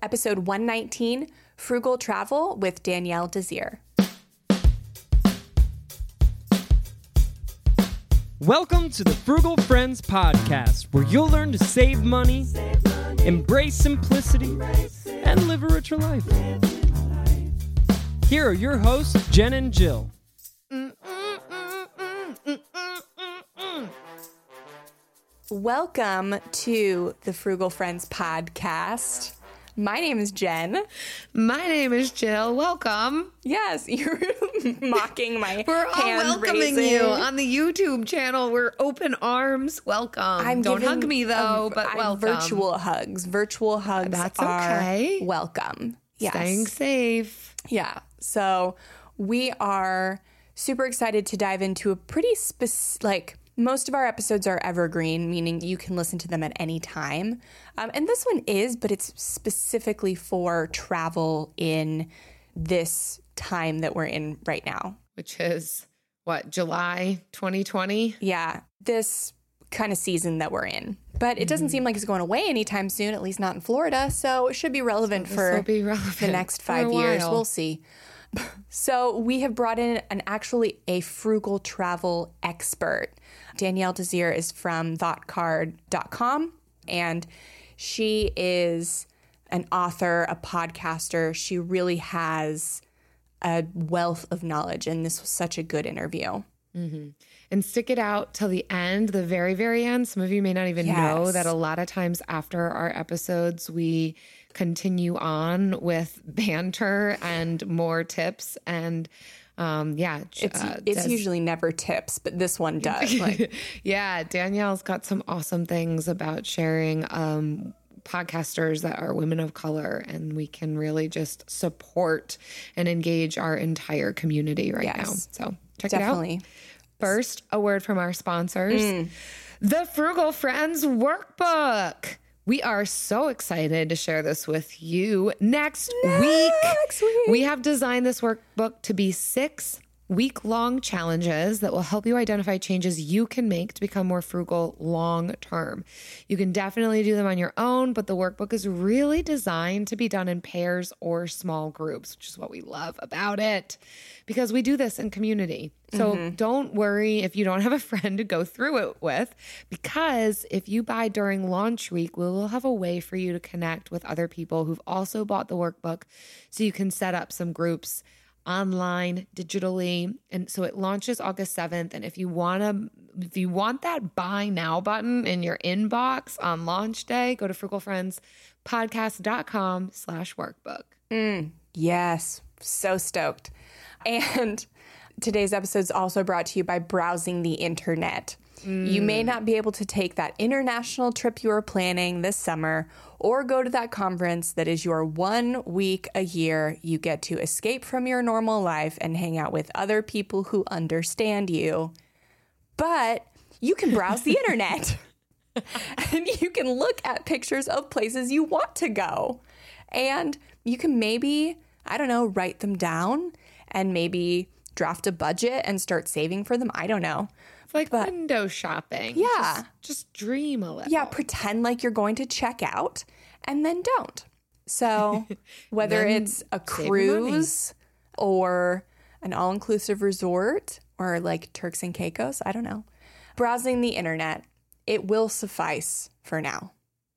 episode 119, Frugal Travel with Danielle Desir. Welcome to the Frugal Friends podcast, where you'll learn to save money, embrace simplicity, and live a richer life. Here are your hosts, Jen and Jill. Welcome to the Frugal Friends podcast. My name is Jen. My name is Jill. Welcome. Yes, you're mocking my We're all hand welcoming raising. you on the YouTube channel. We're open arms. Welcome. Don't hug me though, but welcome. Virtual hugs. Virtual hugs That's are okay. welcome. Yes. Staying safe. Yeah. So we are super excited to dive into a pretty specific, most of our episodes are evergreen, meaning you can listen to them at any time. And this one is, but it's specifically for travel in this time that we're in right now. Which is, what, July 2020? Yeah, this kind of season that we're in. But it doesn't seem like it's going away anytime soon, at least not in Florida. So it should be relevant for the next 5 years. We'll see. So we have brought in a frugal travel expert. Danielle Desir is from thoughtcard.com, and she is an author, a podcaster. She really has a wealth of knowledge, and this was such a good interview. Mm-hmm. And stick it out till the end, the very, very end. Some of you may not even know that a lot of times after our episodes, we continue on with banter and more tips. And it's usually never tips, but this one does. Yeah, Danielle's got some awesome things about sharing podcasters that are women of color, and we can really just support and engage our entire community right now. So check it out. First, a word from our sponsors. The Frugal Friends Workbook. We are so excited to share this with you next week. We have designed this workbook to be 6 week-long challenges that will help you identify changes you can make to become more frugal long-term. You can definitely do them on your own, but the workbook is really designed to be done in pairs or small groups, which is what we love about it, because we do this in community. So don't worry if you don't have a friend to go through it with, because if you buy during launch week, we will have a way for you to connect with other people who've also bought the workbook, so you can set up some groups online, digitally. And so it launches August 7th. And if you want that buy now button in your inbox on launch day, go to frugalfriendspodcast.com/workbook. Yes. So stoked. And today's episode is also brought to you by Browsing the Internet. You may not be able to take that international trip you are planning this summer or go to that conference that is your 1 week a year. You get to escape from your normal life and hang out with other people who understand you. But you can browse the internet and you can look at pictures of places you want to go. And you can maybe, write them down and maybe draft a budget and start saving for them. I don't know. Like window shopping. Yeah. Just dream a little. Yeah, pretend like you're going to check out and then don't. So whether it's a cruise or an all-inclusive resort or like Turks and Caicos, I don't know. Browsing the internet, it will suffice for now.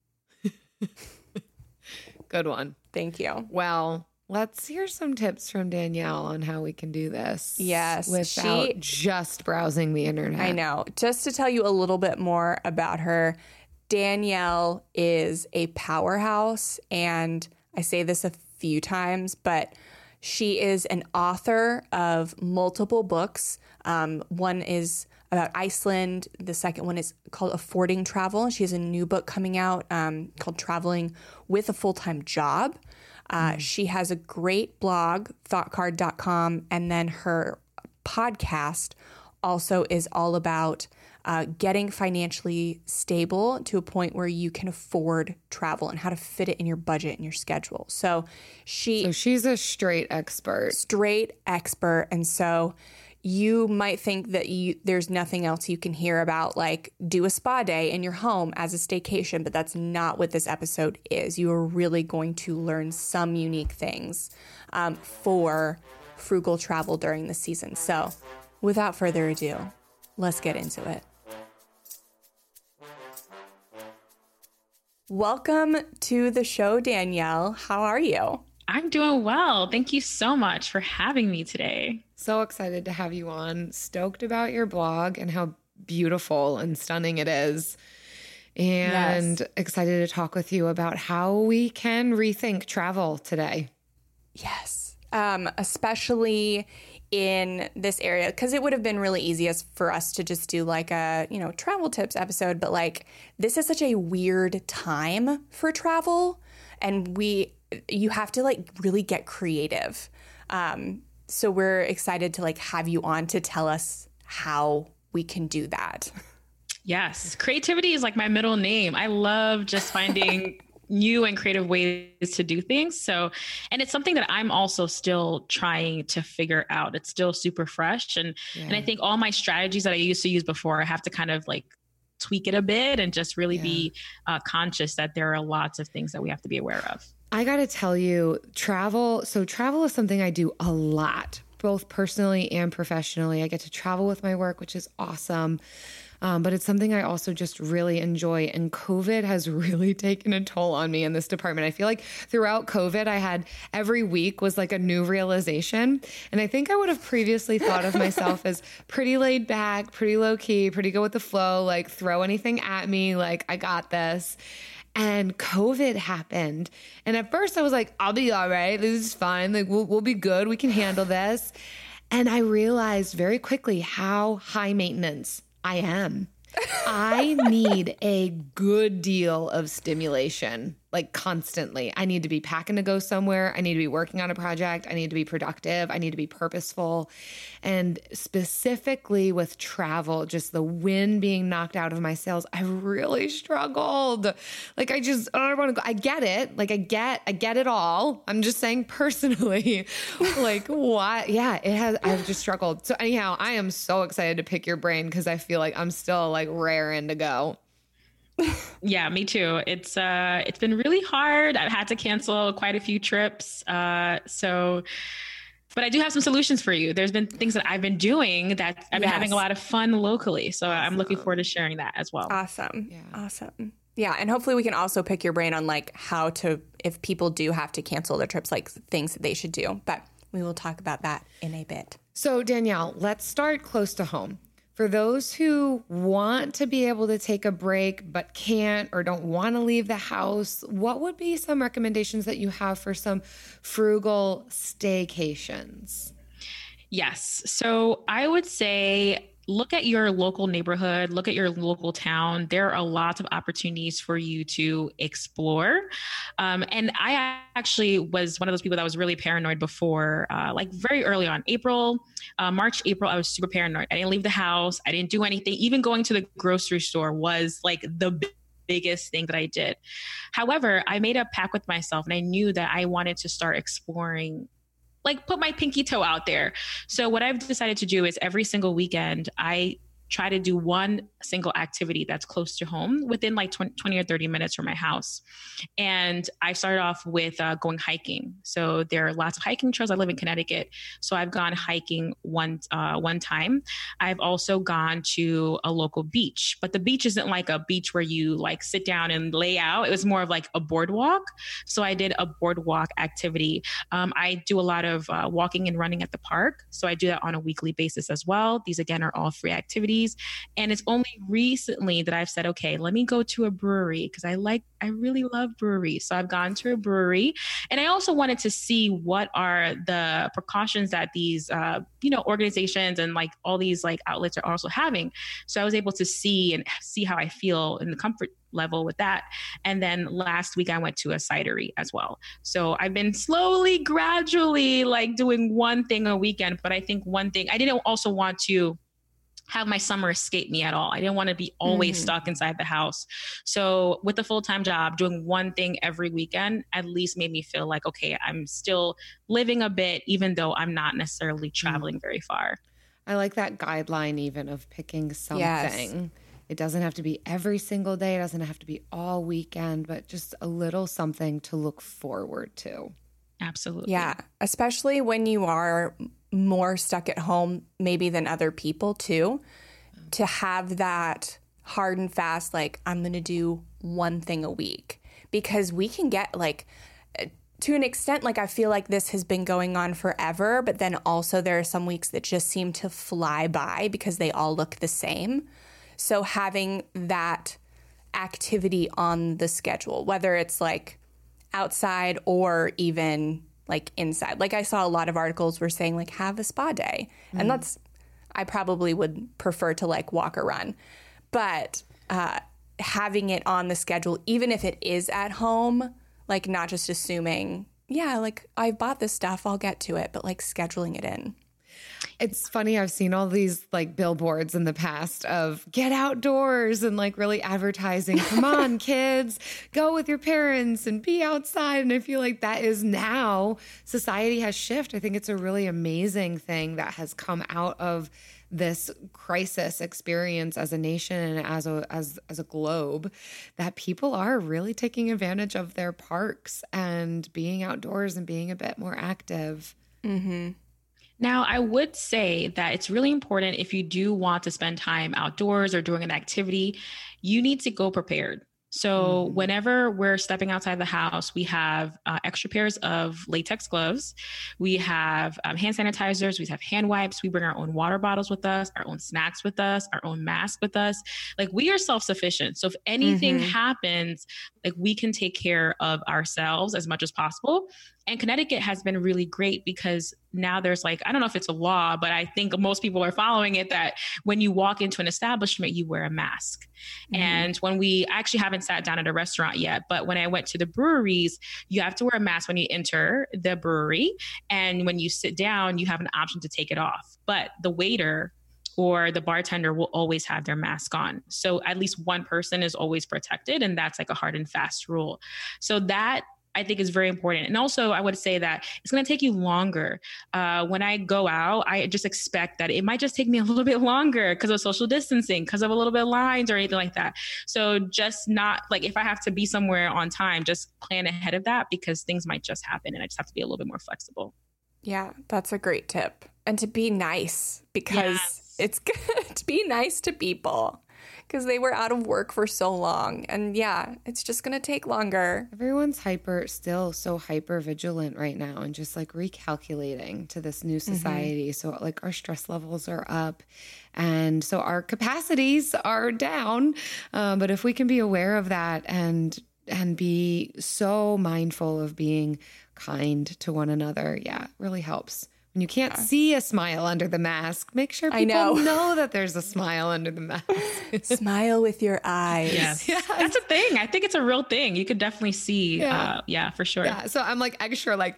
Good one. Thank you. Well, let's hear some tips from Danielle on how we can do this. Yes. Without just browsing the internet. I know. Just to tell you a little bit more about her, Danielle is a powerhouse. And I say this a few times, but she is an author of multiple books. One is about Iceland. The second one is called Affording Travel. She has a new book coming out called Traveling with a Full-Time Job. She has a great blog, thoughtcard.com, and then her podcast also is all about getting financially stable to a point where you can afford travel and how to fit it in your budget and your schedule. So she's a straight expert. And so you might think that there's nothing else you can hear about, like do a spa day in your home as a staycation, but that's not what this episode is. You are really going to learn some unique things for frugal travel during the season. So without further ado, let's get into it. Welcome to the show, Danielle. How are you? I'm doing well. Thank you so much for having me today. So excited to have you on. Stoked about your blog and how beautiful and stunning it is. And excited to talk with you about how we can rethink travel today. Yes. Especially in this area, because it would have been really easy for us to just do like a, travel tips episode. But like, this is such a weird time for travel. And you have to like really get creative. So we're excited to like have you on to tell us how we can do that. Yes. Creativity is like my middle name. I love just finding new and creative ways to do things. And it's something that I'm also still trying to figure out. It's still super fresh. And I think all my strategies that I used to use before, I have to kind of like tweak it a bit and just really be conscious that there are lots of things that we have to be aware of. I got to tell you, travel is something I do a lot, both personally and professionally. I get to travel with my work, which is awesome. But it's something I also just really enjoy. And COVID has really taken a toll on me in this department. I feel like throughout COVID, I had every week was like a new realization. And I think I would have previously thought of myself as pretty laid back, pretty low key, pretty go with the flow, like throw anything at me, like I got this. And COVID happened. And at first I was like, I'll be all right. This is fine. Like we'll be good. We can handle this. And I realized very quickly how high maintenance I am. I need a good deal of stimulation, like constantly. I need to be packing to go somewhere. I need to be working on a project. I need to be productive. I need to be purposeful. And specifically with travel, just the wind being knocked out of my sails, I really struggled. Like I don't want to go. I get it. Like I get it all. I'm just saying personally, like what? Yeah, I've just struggled. So anyhow, I am so excited to pick your brain because I feel like I'm still like raring to go. Yeah, me too. It's been really hard. I've had to cancel quite a few trips. But I do have some solutions for you. There's been things that I've been doing that I've been having a lot of fun locally. So I'm looking forward to sharing that as well. Awesome. Yeah. Awesome. Yeah. And hopefully we can also pick your brain on like how to, if people do have to cancel their trips, like things that they should do. But we will talk about that in a bit. So Danielle, let's start close to home. For those who want to be able to take a break but can't or don't want to leave the house, what would be some recommendations that you have for some frugal staycations? Yes. So I would say look at your local neighborhood, look at your local town. There are lots of opportunities for you to explore. And I actually was one of those people that was really paranoid before, like very early on, March, April, I was super paranoid. I didn't leave the house. I didn't do anything. Even going to the grocery store was like the biggest thing that I did. However, I made a pact with myself and I knew that I wanted to start exploring, like put my pinky toe out there. So what I've decided to do is every single weekend, I try to do one single activity that's close to home within like 20 or 30 minutes from my house. And I started off with going hiking. So there are lots of hiking trails. I live in Connecticut. So I've gone hiking one time. I've also gone to a local beach, but the beach isn't like a beach where you like sit down and lay out. It was more of like a boardwalk. So I did a boardwalk activity. I do a lot of walking and running at the park. So I do that on a weekly basis as well. These again are all free activities. And it's only recently that I've said, okay, let me go to a brewery because I really love breweries. So I've gone to a brewery, and I also wanted to see what are the precautions that these, organizations and like all these like outlets are also having. So I was able to see how I feel in the comfort level with that. And then last week I went to a cidery as well. So I've been gradually like doing one thing a weekend, but I think one thing I didn't also want to have my summer escape me at all. I didn't want to be always stuck inside the house. So with a full-time job, doing one thing every weekend at least made me feel like, okay, I'm still living a bit, even though I'm not necessarily traveling very far. I like that guideline even of picking something. Yes. It doesn't have to be every single day. It doesn't have to be all weekend, but just a little something to look forward to. Absolutely. Yeah, especially when you are more stuck at home maybe than other people too, to have that hard and fast, like I'm going to do one thing a week, because we can get like, to an extent, like I feel like this has been going on forever, but then also there are some weeks that just seem to fly by because they all look the same. So having that activity on the schedule, whether it's like outside or even like inside. Like I saw a lot of articles were saying like have a spa day. And I probably would prefer to like walk or run. But having it on the schedule, even if it is at home, like not just assuming, yeah, like I bought this stuff, I'll get to it, but like scheduling it in. It's funny. I've seen all these like billboards in the past of get outdoors and like really advertising. Come on, kids, go with your parents and be outside. And I feel like that is now society has shifted. I think it's a really amazing thing that has come out of this crisis experience as a nation and as a globe, that people are really taking advantage of their parks and being outdoors and being a bit more active. Mm-hmm. Now, I would say that it's really important if you do want to spend time outdoors or doing an activity, you need to go prepared. So whenever we're stepping outside the house, we have extra pairs of latex gloves. We have hand sanitizers. We have hand wipes. We bring our own water bottles with us, our own snacks with us, our own mask with us. Like we are self-sufficient. So if anything happens, like we can take care of ourselves as much as possible. And Connecticut has been really great because now there's like, I don't know if it's a law, but I think most people are following it, that when you walk into an establishment, you wear a mask. And when I actually haven't sat down at a restaurant yet, but when I went to the breweries, you have to wear a mask when you enter the brewery. And when you sit down, you have an option to take it off. But the waiter or the bartender will always have their mask on. So at least one person is always protected. And that's like a hard and fast rule. So that I think is very important. And also I would say that it's going to take you longer. When I go out, I just expect that it might just take me a little bit longer because of social distancing, because of a little bit of lines or anything like that. So just not like, if I have to be somewhere on time, just plan ahead of that because things might just happen and I just have to be a little bit more flexible. Yeah, that's a great tip. And to be nice, because it's good to be nice to people because they were out of work for so long. And yeah, it's just going to take longer. Everyone's still so hyper vigilant right now and just like recalculating to this new society. So like our stress levels are up and so our capacities are down. But if we can be aware of that and be so mindful of being kind to one another, yeah, it really helps. When you can't see a smile under the mask, make sure people know that there's a smile under the mask. Smile with your eyes. Yes. That's a thing. I think it's a real thing. You could definitely see. Yeah, for sure. Yeah. So I'm like extra like.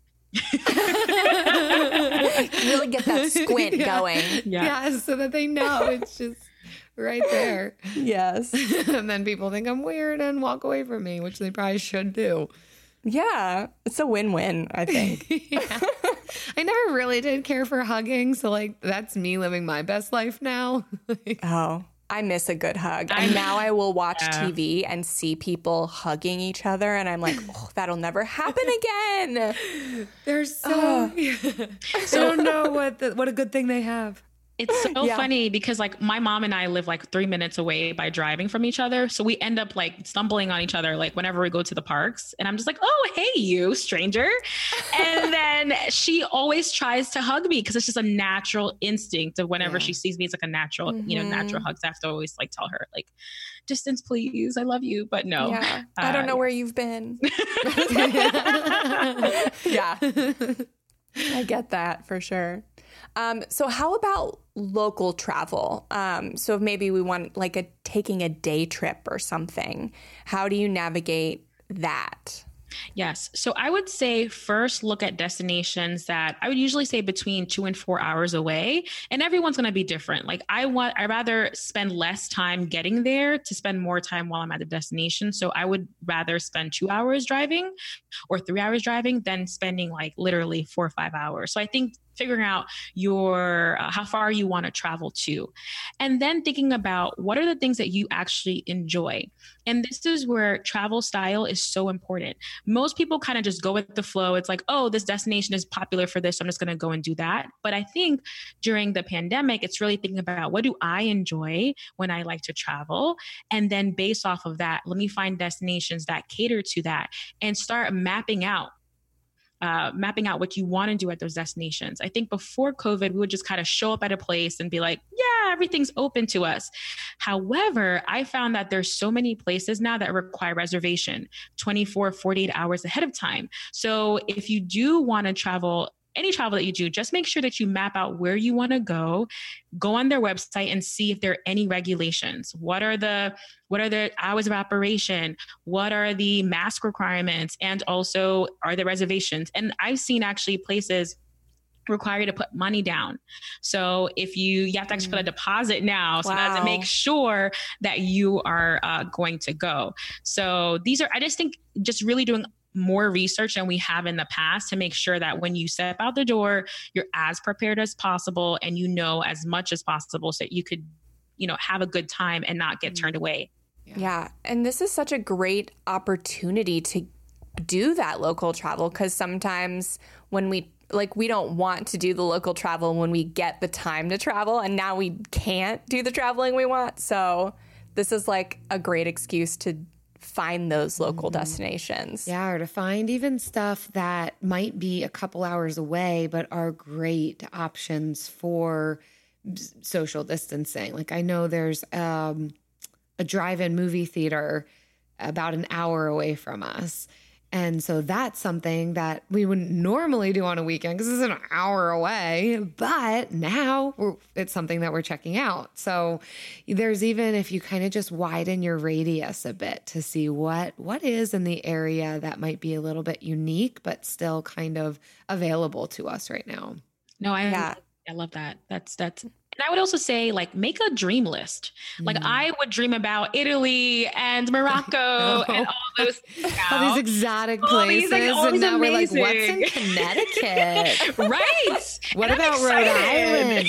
Really get that squint going. Yeah. So that they know it's just right there. Yes. And then people think I'm weird and walk away from me, which they probably should do. Yeah. It's a win-win, I think. I never really did care for hugging. So like, that's me living my best life now. Oh, I miss a good hug. And now I will watch TV and see people hugging each other. And I'm like, oh, that'll never happen again. They're so, I don't know what a good thing they have. It's so funny because like my mom and I live like 3 minutes away by driving from each other. So we end up like stumbling on each other like whenever we go to the parks. And I'm just like, oh, hey, you stranger. And then she always tries to hug me because it's just a natural instinct of whenever she sees me, it's like a natural, natural hug. So I have to always like tell her like, distance, please. I love you. But no, I don't know where you've been. Yeah, I get that for sure. So how about local travel? So maybe we want like taking a day trip or something. How do you navigate that? Yes. So I would say first look at destinations that I would usually say between 2 and 4 hours away. And everyone's going to be different. Like I'd rather spend less time getting there to spend more time while I'm at the destination. So I would rather spend 2 hours driving or 3 hours driving than spending like literally 4 or 5 hours. So I think figuring out your how far you want to travel to, and then thinking about what are the things that you actually enjoy. And this is where travel style is so important. Most people kind of just go with the flow. It's like, oh, this destination is popular for this, so I'm just going to go and do that. But I think during the pandemic, it's really thinking about what do I enjoy when I like to travel, and then based off of that, let me find destinations that cater to that and start mapping out what you want to do at those destinations. I think before COVID, we would just kind of show up at a place and be like, yeah, everything's open to us. However, I found that there's so many places now that require reservation 24, 48 hours ahead of time. So if you do want to travel, any travel that you do, just make sure that you map out where you want to go on their website and see if there are any regulations. What are the hours of operation? What are the mask requirements? And also, are there reservations? And I've seen actually places require you to put money down. So if you have to actually put a deposit now, so that to make sure that you are going to go. So I just think just really doing more research than we have in the past to make sure that when you step out the door, you're as prepared as possible and you know as much as possible so that you could, have a good time and not get turned away. Yeah. And this is such a great opportunity to do that local travel, because sometimes when we don't want to do the local travel when we get the time to travel, and now we can't do the traveling we want. So this is like a great excuse to find those local destinations. Yeah, or to find even stuff that might be a couple hours away, but are great options for social distancing. Like I know there's a drive-in movie theater about an hour away from us. And so that's something that we wouldn't normally do on a weekend because it's an hour away, but now it's something that we're checking out. So there's even, if you kind of just widen your radius a bit to see what is in the area that might be a little bit unique, but still kind of available to us right now. No, I love that. That's and I would also say, make a dream list. Like I would dream about Italy and Morocco and all those, all these exotic places. And now we're like, what's in Connecticut? Right. What about Rhode Island?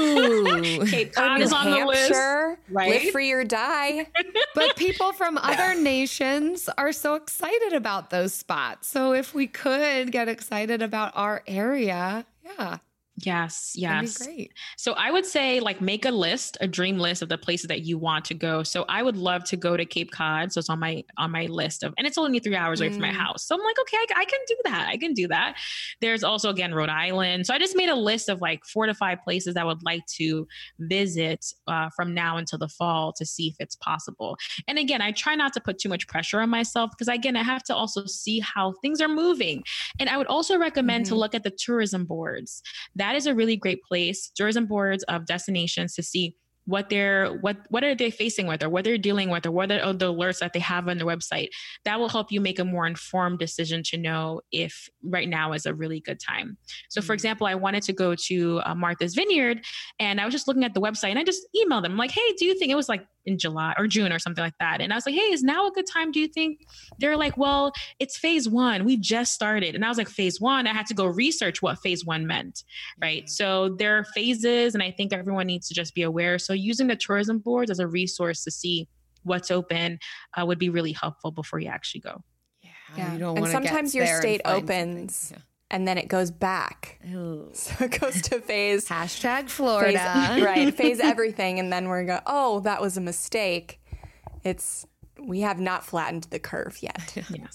Ooh. Cape Cod is on the list. Right. Live free or die. But people from other nations are so excited about those spots. So if we could get excited about our area, yeah. Yes. That'd be great. So I would say make a dream list of the places that you want to go. So I would love to go to Cape Cod. So it's on my list and it's only 3 hours away from my house. So I'm like, okay, I can do that. There's also, again, Rhode Island. So I just made a list of 4 to 5 places I would like to visit from now until the fall to see if it's possible. And again, I try not to put too much pressure on myself because again, I have to also see how things are moving. And I would also recommend to look at the tourism boards. That is a really great place, tourism boards of destinations, to see what are they facing with, or what they're dealing with, or what are the alerts that they have on their website. That will help you make a more informed decision to know if right now is a really good time. So for example, I wanted to go to Martha's Vineyard, and I was just looking at the website and I just emailed them. I'm like, hey, do you think, it was in July or June or something like that. And I was like, hey, is now a good time? Do you think? They're like, well, it's phase 1. We just started. And I was like, phase 1, I had to go research what phase 1 meant. Right. So there are phases, and I think everyone needs to just be aware. So using the tourism boards as a resource to see what's open would be really helpful before you actually go. Yeah. You don't and sometimes your state opens. Yeah. And then it goes back. Ooh. So it goes to phase. #Florida. Phase everything. And then we're going, oh, that was a mistake. We have not flattened the curve yet.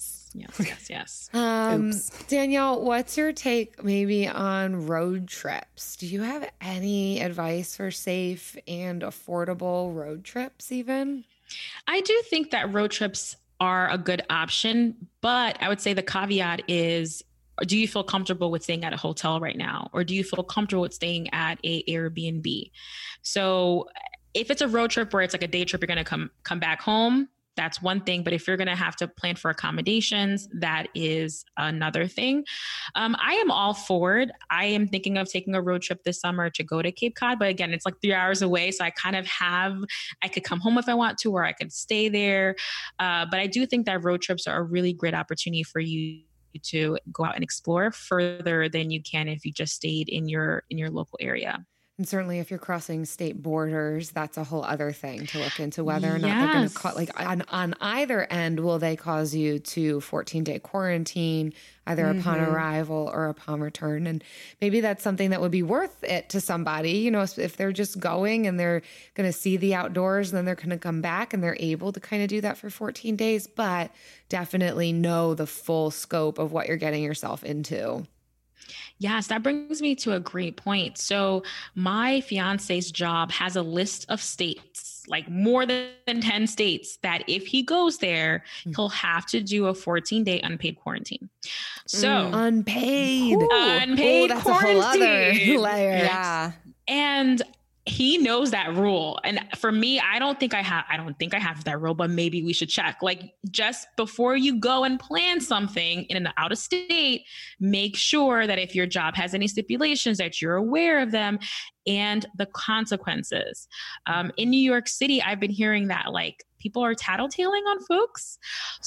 Yes. Danielle, what's your take maybe on road trips? Do you have any advice for safe and affordable road trips even? I do think that road trips are a good option, but I would say the caveat is, do you feel comfortable with staying at a hotel right now? Or do you feel comfortable with staying at a Airbnb? So if it's a road trip where it's like a day trip, you're going to come back home, that's one thing. But if you're going to have to plan for accommodations, that is another thing. I am all for it. I am thinking of taking a road trip this summer to go to Cape Cod. But again, it's 3 hours away. So I could come home if I want to, or I could stay there. But I do think that road trips are a really great opportunity for you to go out and explore further than you can if you just stayed in your local area. And certainly if you're crossing state borders, that's a whole other thing to look into whether or not they're going to like on either end, will they cause you to 14-day quarantine either upon arrival or upon return? And maybe that's something that would be worth it to somebody, you know, if they're just going and they're going to see the outdoors and then they're going to come back and they're able to kind of do that for 14 days, but definitely know the full scope of what you're getting yourself into. Yes, that brings me to a great point. So my fiance's job has a list of states, like more than 10 states, that if he goes there, he'll have to do a 14-day unpaid quarantine. So unpaid that's quarantine. A whole other layer. Yeah. And he knows that rule. And for me, I don't think I have that rule, but maybe we should check. Like, just before you go and plan something in an out of state, make sure that if your job has any stipulations that you're aware of them and the consequences. In New York City, I've been hearing that like people are tattletaling on folks.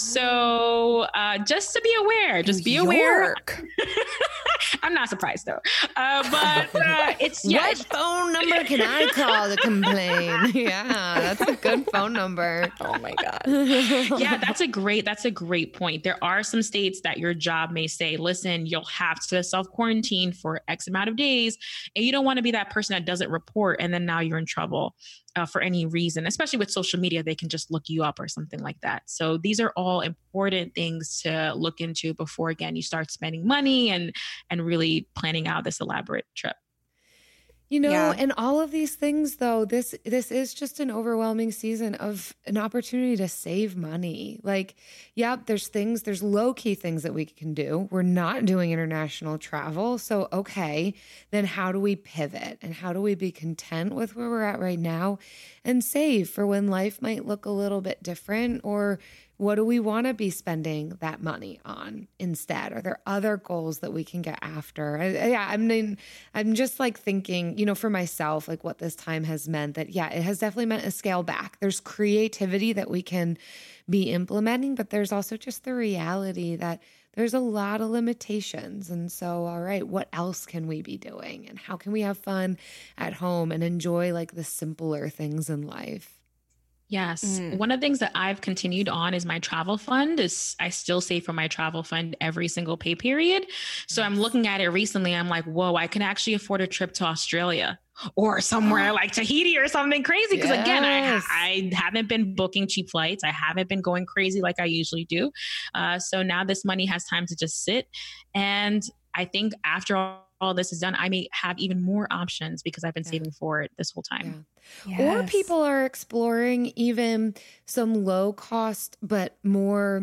So just to be aware, aware. I'm not surprised though. But it's, yeah. What phone number can I call to complain? Yeah, that's a good phone number. Oh my God. Yeah, that's a great point. There are some states that your job may say, listen, you'll have to self-quarantine for X amount of days. And you don't want to be that person that doesn't report and then now you're in trouble for any reason, especially with social media. They can just look you up or something like that. So these are all important things to look into before, again, you start spending money and really planning out this elaborate trip. You know, and all of these things, though, this is just an overwhelming season of an opportunity to save money. Like, there's low-key things that we can do. We're not doing international travel. So, okay, then how do we pivot? And how do we be content with where we're at right now and save for when life might look a little bit different? Or what do we want to be spending that money on instead? Are there other goals that we can get after? I'm just like thinking, you know, for myself, like what this time has meant that, it has definitely meant a scale back. There's creativity that we can be implementing, but there's also just the reality that there's a lot of limitations. And so, all right, what else can we be doing? And how can we have fun at home and enjoy like the simpler things in life? Yes. One of the things that I've continued on is my travel fund. I still save for my travel fund every single pay period. So I'm looking at it recently. I'm like, whoa, I can actually afford a trip to Australia or somewhere like Tahiti or something crazy. Because again, I haven't been booking cheap flights. I haven't been going crazy like I usually do. So now this money has time to just sit. And I think after all this is done, I may have even more options because I've been saving for it this whole time. Yes. Or people are exploring even some low cost, but more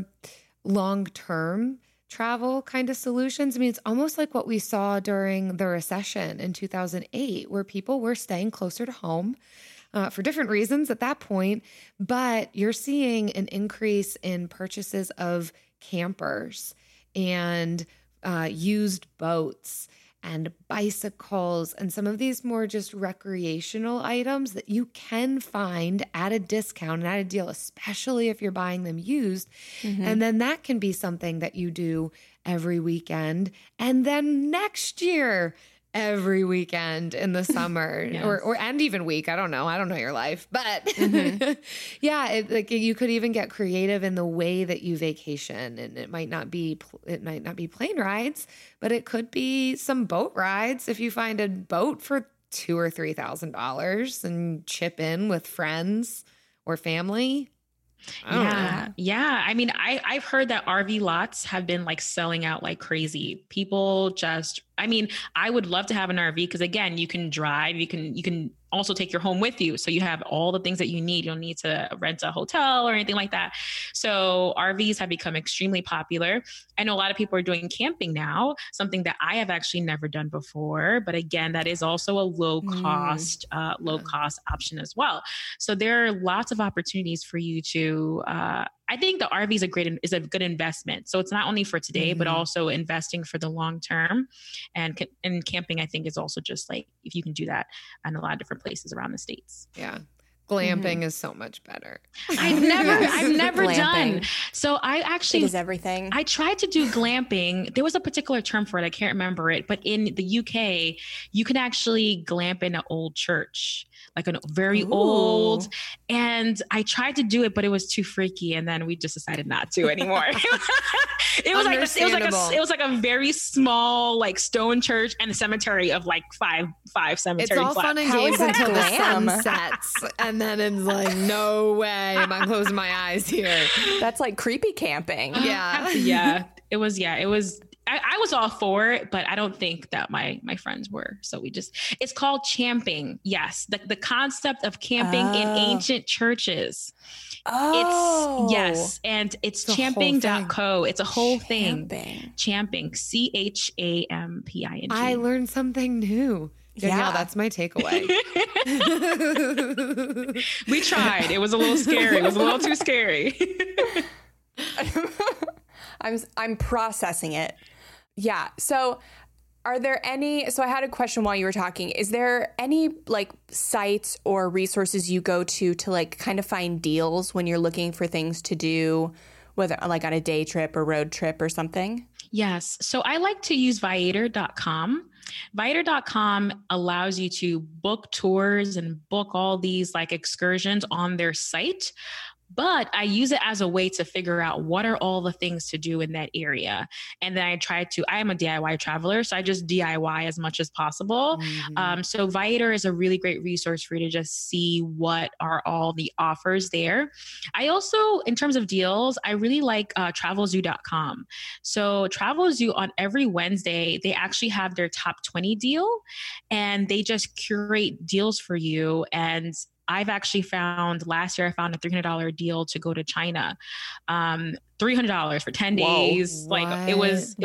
long-term travel kind of solutions. I mean, it's almost like what we saw during the recession in 2008, where people were staying closer to home for different reasons at that point. But you're seeing an increase in purchases of campers and used boats and bicycles and some of these more just recreational items that you can find at a discount and at a deal, especially if you're buying them used. And then that can be something that you do every weekend. And then next year, every weekend in the summer or and even week. I don't know your life, but like you could even get creative in the way that you vacation, and it might not be plane rides, but it could be some boat rides. If you find a boat for $2,000 or $3,000 and chip in with friends or family. Yeah. I mean, I've heard that RV lots have been like selling out like crazy. People just, I mean, I would love to have an RV because again, you can drive, you can also take your home with you. So you have all the things that you need. You don't need to rent a hotel or anything like that. So RVs have become extremely popular. I know a lot of people are doing camping now, something that I have actually never done before. But again, that is also a low cost option as well. So there are lots of opportunities for you to, I think the RV is a good investment. So it's not only for today, but also investing for the long term. And camping, I think, is also just like, if you can do that in a lot of different places around the States. Yeah. Glamping is so much better. I've never Glamping. done. So I It actually, is everything. I tried to do glamping. There was a particular term for it. I can't remember it, but in the UK, you can actually glamp in an old church, like a very old. And I tried to do it, but it was too freaky. And then we just decided not to anymore. It was like a very small, like stone church and a cemetery of like five cemetery It's all plots. fun and How games is that until the glam? sun sets. And then it's like, no way am I closing my eyes here. That's like creepy camping. Yeah. It was. I was all for it, but I don't think that my friends were. So it's called champing. Yes. The concept of camping in ancient churches. Oh. And it's It's a whole champing.co. It's a whole thing. Champing. Champing. CHAMPING. I learned something new. Danielle, Yeah. that's my takeaway. We tried. It was a little scary. It was a little too scary. I'm processing it. Yeah. So are there any, so I had a question while you were talking. Is there any like sites or resources you go to like kind of find deals when you're looking for things to do, whether like on a day trip or road trip or something? Yes. So I like to use Viator.com. Viator.com allows you to book tours and book all these like excursions on their site. But I use it as a way to figure out what are all the things to do in that area. And then I am a DIY traveler, so I just DIY as much as possible. So Viator is a really great resource for you to just see what are all the offers there. I also, in terms of deals, I really like travelzoo.com. So Travelzoo on every Wednesday, they actually have their top 20 deal and they just curate deals for you. And I've actually last year I found a $300 deal to go to China. $300 for 10 days. What? Like it was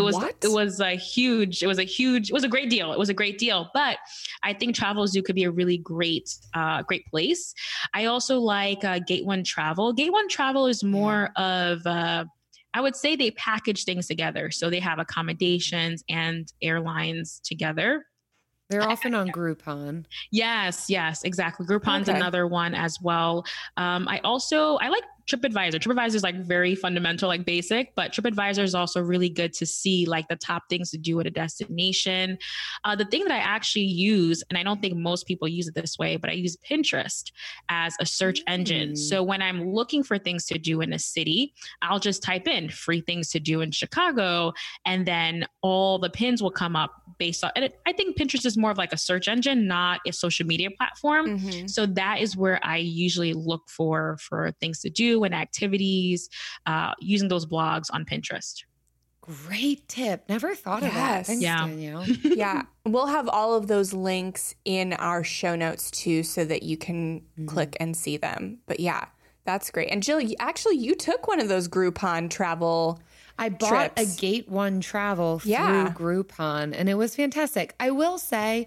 a great deal. It was a great deal, but I think Travelzoo could be a really great place. I also like Gate One Travel. Gate One Travel is more of, I would say they package things together. So they have accommodations and airlines together. They're often on Groupon. Yes, exactly. Groupon's another one as well. I like TripAdvisor. TripAdvisor is like very fundamental, like basic, but TripAdvisor is also really good to see like the top things to do at a destination. The thing that I actually use, and I don't think most people use it this way, but I use Pinterest as a search engine. So when I'm looking for things to do in a city, I'll just type in free things to do in Chicago, and then all the pins will come up based on, and I think Pinterest is more of like a search engine, not a social media platform. So that is where I usually look for things to do and activities, using those blogs on Pinterest. Great tip. Never thought of that. Thanks, Danielle. Yeah. We'll have all of those links in our show notes too, so that you can click and see them. But yeah, that's great. And Jill, you took one of those Groupon travel I bought trips. a Gate One Travel through Groupon, and it was fantastic. I will say,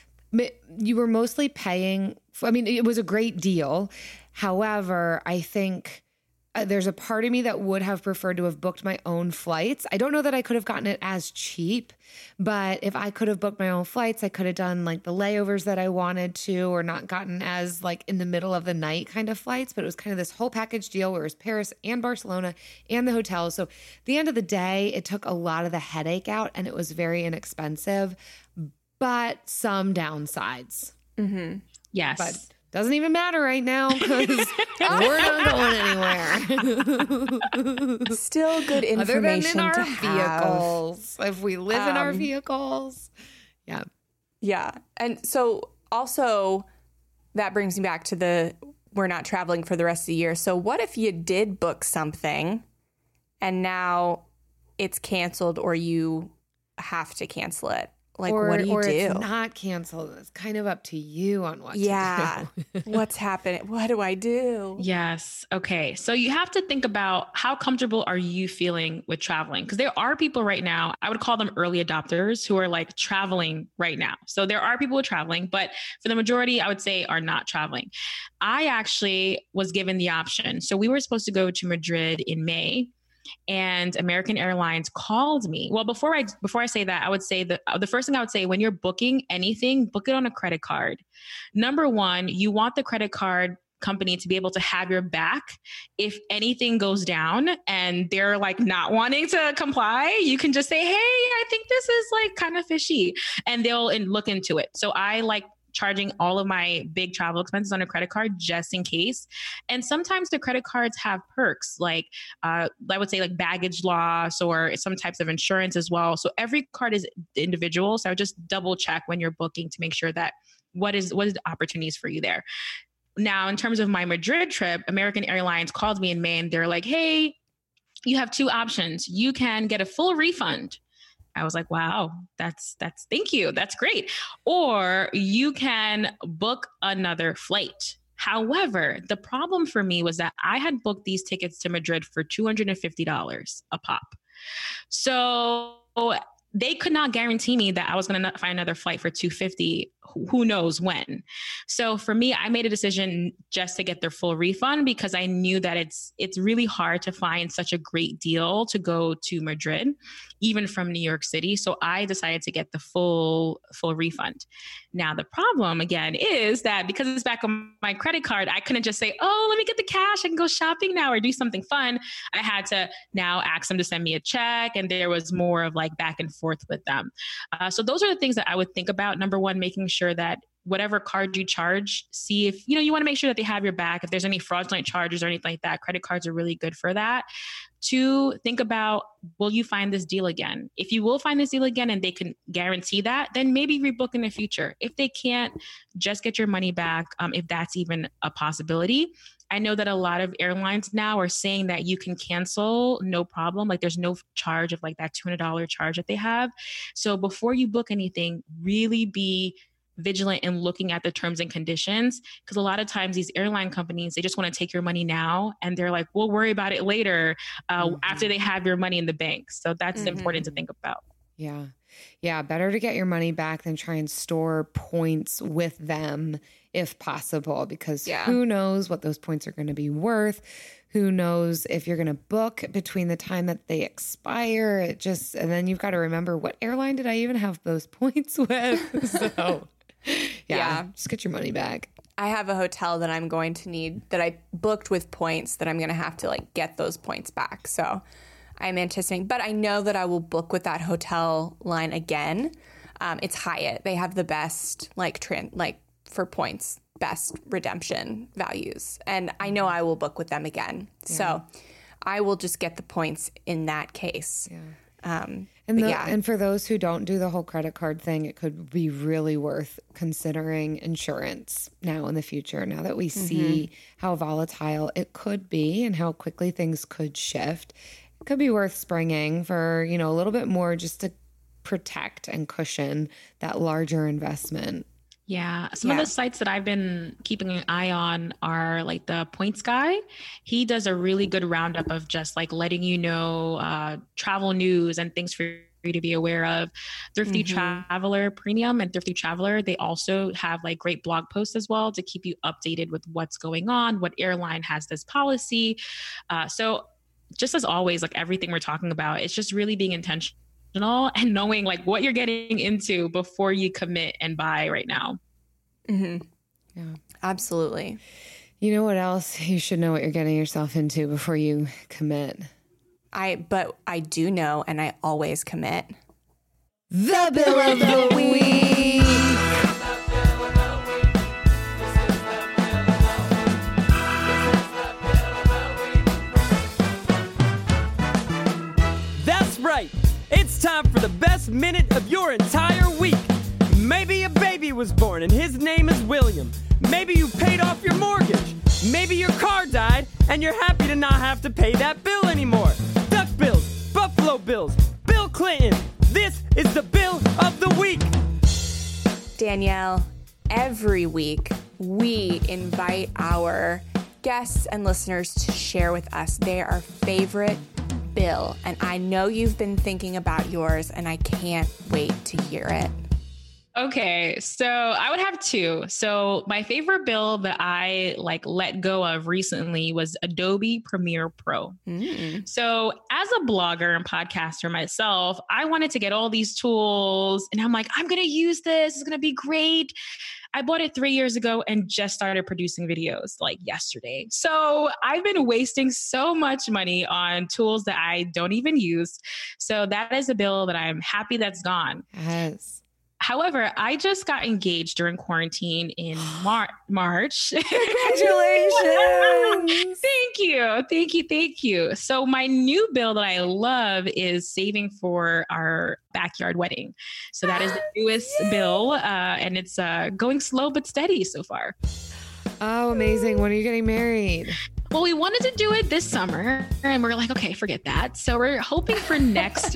you were mostly paying. It was a great deal. However, I think there's a part of me that would have preferred to have booked my own flights. I don't know that I could have gotten it as cheap, but if I could have booked my own flights, I could have done like the layovers that I wanted to, or not gotten as like in the middle of the night kind of flights. But it was kind of this whole package deal where it was Paris and Barcelona and the hotel. So at the end of the day, it took a lot of the headache out and it was very inexpensive, but some downsides. Yes. But doesn't even matter right now because we're not going anywhere. Still good information Other than in our to have. vehicles. If we live in our vehicles. Yeah. Yeah. And so also that brings me back to we're not traveling for the rest of the year. So what if you did book something and now it's canceled or you have to cancel it? Like, what do you do? It's not canceled. It's kind of up to you on what to do. What's happening? What do I do? Yes. Okay. So you have to think about how comfortable are you feeling with traveling? Because there are people right now, I would call them early adopters, who are like traveling right now. So there are people who are traveling, but for the majority, I would say are not traveling. I actually was given the option. So we were supposed to go to Madrid in May. And American Airlines called me. Well, before I say that, I would say the first thing I would say, when you're booking anything, book it on a credit card. Number one, you want the credit card company to be able to have your back. If anything goes down and they're like not wanting to comply, you can just say, hey, I think this is like kind of fishy, and they'll look into it. So I like charging all of my big travel expenses on a credit card just in case. And sometimes the credit cards have perks like I would say like baggage loss or some types of insurance as well. So every card is individual. So I would just double check when you're booking to make sure that what is the opportunities for you there. Now, in terms of my Madrid trip, American Airlines called me in May and they're like, hey, you have two options. You can get a full refund. I was like, wow, that's thank you. That's great. Or you can book another flight. However, the problem for me was that I had booked these tickets to Madrid for $250 a pop. So they could not guarantee me that I was going to find another flight for $250, who knows when. So for me, I made a decision just to get their full refund because I knew that it's really hard to find such a great deal to go to Madrid, even from New York City. So I decided to get the full refund. Now, the problem again is that because it's back on my credit card, I couldn't just say, oh, let me get the cash. I can go shopping now or do something fun. I had to now ask them to send me a check. And there was more of like back and forth with them. So those are the things that I would think about. Number one, making sure that whatever card you charge, see if, you want to make sure that they have your back. If there's any fraudulent charges or anything like that, credit cards are really good for that. Two, think about, will you find this deal again? If you will find this deal again and they can guarantee that, then maybe rebook in the future. If they can't, just get your money back, if that's even a possibility. I know that a lot of airlines now are saying that you can cancel, no problem. Like there's no charge of like that $200 charge that they have. So before you book anything, really be vigilant in looking at the terms and conditions, because a lot of times these airline companies, they just want to take your money now and they're like, we'll worry about it later after they have your money in the bank. So that's important to think about. Yeah. Better to get your money back than try and store points with them if possible, because who knows what those points are going to be worth. Who knows if you're going to book between the time that they expire. And then you've got to remember, what airline did I even have those points with? So just get your money back. I have a hotel that I'm going to need that I booked with points that I'm going to have to like get those points back. So I'm anticipating, but I know that I will book with that hotel line again. It's Hyatt. They have the best for points, best redemption values. And I know I will book with them again. Yeah. So I will just get the points in that case. Yeah. And for those who don't do the whole credit card thing, it could be really worth considering insurance now in the future, now that we see how volatile it could be and how quickly things could shift. It could be worth springing for, a little bit more just to protect and cushion that larger investment. Yeah. Some of the sites that I've been keeping an eye on are like the Points Guy. He does a really good roundup of just like letting you know travel news and things for you to be aware of. Thrifty Traveler Premium and Thrifty Traveler, they also have like great blog posts as well to keep you updated with what's going on, what airline has this policy. So just as always, like everything we're talking about, it's just really being intentional and knowing like what you're getting into before you commit and buy right now. Yeah, absolutely. You know what else? You should know what you're getting yourself into before you commit. But I do know, and I always commit. The Bill of the Week. That's right. It's time for the best minute of your entire week. Maybe a baby was born and his name is William. Maybe you paid off your mortgage. Maybe your car died and you're happy to not have to pay that bill anymore. Duck Bills, Buffalo Bills, Bill Clinton. This is the Bill of the Week. Danielle, every week we invite our guests and listeners to share with us their favorite bill. And I know you've been thinking about yours, and I can't wait to hear it. Okay, so I would have two. So my favorite bill that I like let go of recently was Adobe Premiere Pro. So as a blogger and podcaster myself, I wanted to get all these tools and I'm like, I'm going to use this. It's going to be great. I bought it 3 years ago and just started producing videos like yesterday. So I've been wasting so much money on tools that I don't even use. So that is a bill that I'm happy that's gone. Yes. However, I just got engaged during quarantine in March. Congratulations. Thank you. So my new bill that I love is saving for our backyard wedding. So that is the newest bill, and it's going slow but steady so far. Oh, amazing. When are you getting married? Well, we wanted to do it this summer and we're like, okay, forget that. So we're hoping for next,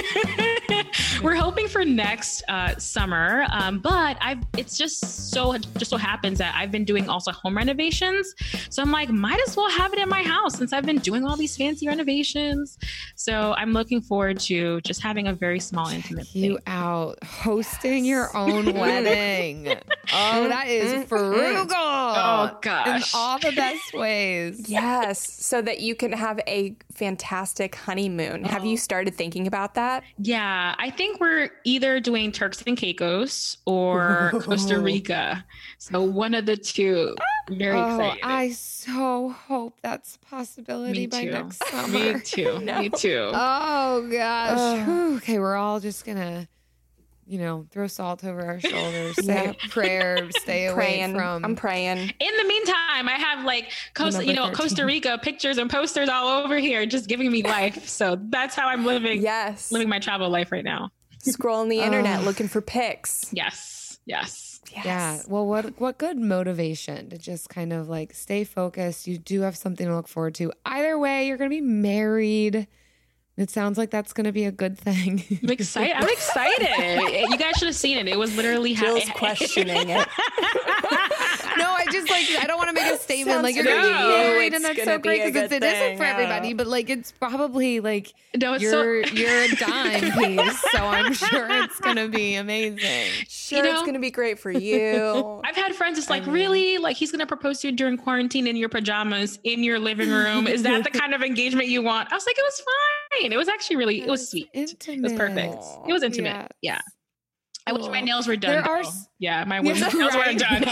summer. But it's just so happens that I've been doing also home renovations. So I'm like, might as well have it in my house since I've been doing all these fancy renovations. So I'm looking forward to just having a very small, intimate You out hosting your own wedding. Oh, that is frugal. Oh gosh. In all the best ways. Yes, so that you can have a fantastic honeymoon. Have you started thinking about that? Yeah, I think we're either doing Turks and Caicos or Costa Rica. So one of the two. Very excited. I so hope that's a possibility by next summer. Me too. Me too. Oh gosh. Okay, we're all just gonna, throw salt over our shoulders, say a prayer, stay away from. I'm praying. In the meantime, I have Costa Rica pictures and posters all over here, just giving me life. So that's how I'm living. Yes, living my travel life right now. Scrolling the internet looking for pics. Yes. Yeah. Well, what good motivation to just kind of like stay focused. You do have something to look forward to. Either way, you're going to be married. It sounds like that's going to be a good thing. I'm excited. You guys should have seen it. It was literally Jill's questioning it. No, I don't want to make a statement Sounds like you're going to be married and that's so great because it thing. isn't for everybody, but like it's probably like No, it's you're a dime piece, so I'm sure it's going to be amazing. Sure, it's going to be great for you. I've had friends just like, really? Like he's going to propose to you during quarantine in your pajamas in your living room? Is that the kind of engagement you want? I was like, it was fine. It was actually it was sweet. Intimate. It was perfect. It was intimate. Yes. Yeah. I wish my nails were done. My nails weren't done.